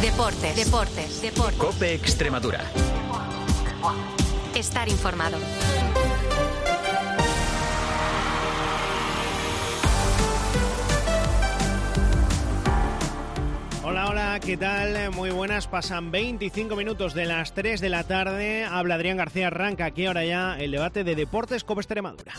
Deportes. COPE Extremadura. Estar informado. Hola, ¿qué tal? Muy buenas, pasan 25 minutos de las 3 de la tarde. Habla Adrián García, arranca aquí ahora ya el debate de Deportes COPE Extremadura.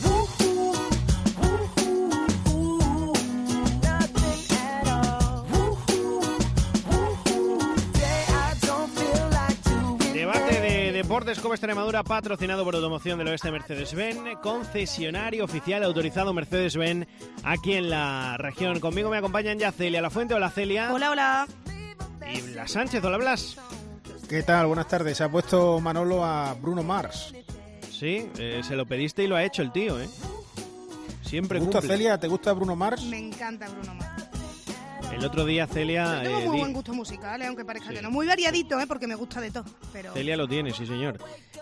Debate de Deportes COPE Extremadura, patrocinado por Automoción del Oeste Mercedes-Benz, concesionario oficial autorizado Mercedes-Benz aquí en la región. Conmigo me acompañan ya Celia Lafuente. Hola, Celia. Hola. Y Blas Sánchez. Hola, Blas. ¿Qué tal? Buenas tardes. Se ha puesto Manolo a Bruno Mars. Sí, se lo pediste y lo ha hecho el tío, ¿eh? Siempre ¿Te gusta, cumple. Celia? ¿Te gusta Bruno Mars? Me encanta Bruno Mars. El otro día Celia... Yo tengo muy buen gusto musical, aunque parezca que no. Muy variadito, porque me gusta de todo. Pero... Celia lo tiene, sí señor.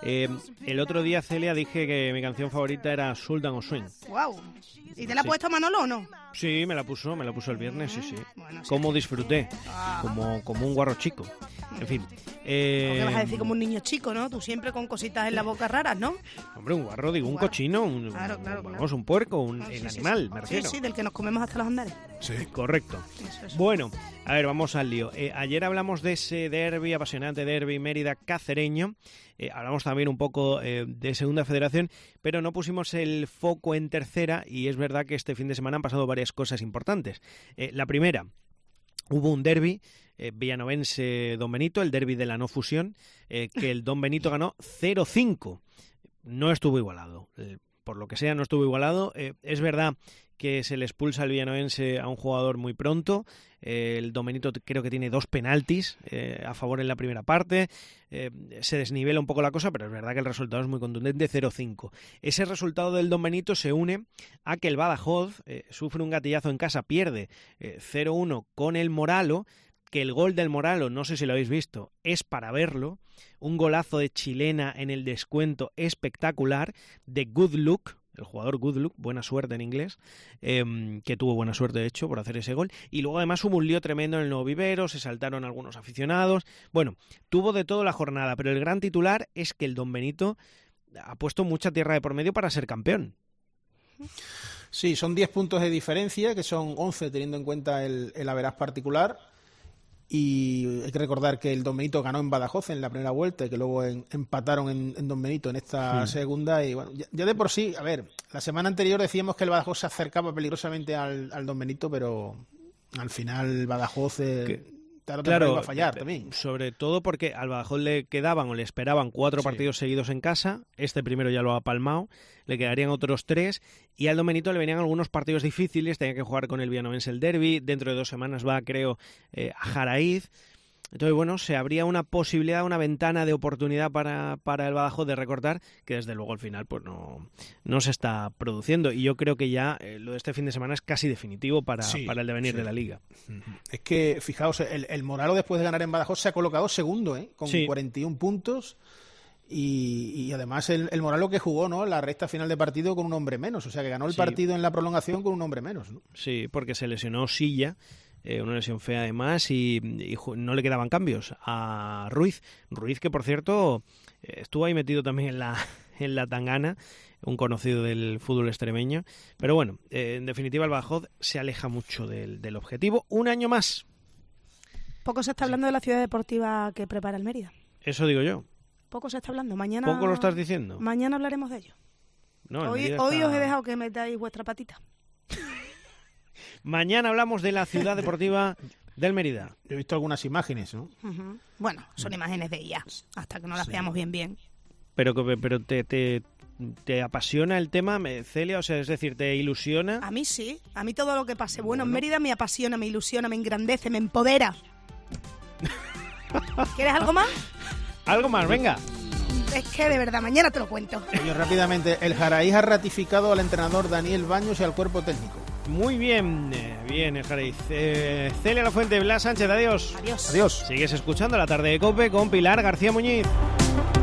El otro día Celia dije que mi canción favorita era Sultan of Swing. ¡Wow! ¿Y te la ha puesto Manolo o no? Sí, me la puso el viernes, sí. Bueno, sí. Cómo disfruté, como un guarro chico. En fin. ¿Qué vas a decir? Como un niño chico, ¿no? Tú siempre con cositas en la boca raras, ¿no? Hombre, un guarro, digo, un cochino, Claro. Vamos, un puerco, el animal, me refiero. Sí, del que nos comemos hasta los andares. Sí, correcto. Eso. Bueno, a ver, vamos al lío. Ayer hablamos de ese derbi, apasionante derbi Mérida cacereño. Hablamos también un poco de Segunda Federación, pero no pusimos el foco en Tercera, y es verdad que este fin de semana han pasado varias cosas importantes. La primera, hubo un derbi villanovense-Don Benito, el derbi de la no fusión, que el Don Benito ganó 0-5. No estuvo igualado. Por lo que sea, no estuvo igualado. Es verdad que se le expulsa al villanovense a un jugador muy pronto. El Don Benito creo que tiene 2 penaltis a favor en la primera parte. Se desnivela un poco la cosa, pero es verdad que el resultado es muy contundente, 0-5. Ese resultado del Don Benito se une a que el Badajoz sufre un gatillazo en casa, pierde 0-1 con el Moralo, que el gol del Moralo, no sé si lo habéis visto, es para verlo. Un golazo de chilena en el descuento espectacular de Good Luck, el jugador Good Luck, buena suerte en inglés, que tuvo buena suerte de hecho por hacer ese gol. Y luego además hubo un lío tremendo en el Nuevo Vivero, se saltaron algunos aficionados. Bueno, tuvo de todo la jornada, pero el gran titular es que el Don Benito ha puesto mucha tierra de por medio para ser campeón. Sí, son 10 puntos de diferencia, que son 11 teniendo en cuenta el average particular. Y hay que recordar que el Don Benito ganó en Badajoz en la primera vuelta y que luego empataron en Don Benito en esta segunda. Y bueno, ya de por sí, a ver, la semana anterior decíamos que el Badajoz se acercaba peligrosamente al Don Benito, pero al final el Badajoz iba a fallar también. Sobre todo porque al Badajoz le quedaban o le esperaban 4 partidos seguidos en casa. Este primero ya lo ha palmado. Le quedarían otros 3. Y al Don Benito le venían algunos partidos difíciles. Tenía que jugar con el villanovense el derbi. Dentro de 2 semanas va, creo, a Jaraíz. Entonces, bueno, se abría una posibilidad, una ventana de oportunidad para el Badajoz de recortar, que desde luego al final pues no se está produciendo. Y yo creo que ya lo de este fin de semana es casi definitivo para el devenir de la Liga. Es que, fijaos, el Moralo después de ganar en Badajoz se ha colocado segundo, con 41 puntos. Y además el Moralo que jugó, ¿no?, la recta final de partido con un hombre menos. O sea, que ganó el partido en la prolongación con un hombre menos, ¿no? Sí, porque se lesionó Silla. Una lesión fea además y no le quedaban cambios a Ruiz, que por cierto estuvo ahí metido también en la tangana, un conocido del fútbol extremeño, pero bueno, en definitiva el Badajoz se aleja mucho del objetivo, un año más. Poco se está hablando de la ciudad deportiva que prepara el Mérida. Eso digo yo. Poco se está hablando, mañana... ¿Poco lo estás diciendo? Mañana hablaremos de ello. No, hoy os he dejado que metáis vuestra patita. Mañana hablamos de la ciudad deportiva del Mérida. He visto algunas imágenes, ¿no? Bueno, son imágenes de ella, hasta que no las veamos bien. Pero ¿te apasiona el tema, Celia? O sea, es decir, ¿te ilusiona? A mí sí, a mí todo lo que pase bueno en Mérida me apasiona, me ilusiona, me engrandece, me empodera. ¿Quieres algo más? Algo más, venga. Es que de verdad, mañana te lo cuento. Oye, rápidamente, el Jaraíz ha ratificado al entrenador Daniel Baños y al cuerpo técnico. Muy bien, el Jaraíz. Celia Lafuente, Blas Sánchez, adiós. Adiós. Adiós. Sigues escuchando La Tarde de COPE con Pilar García Muñiz.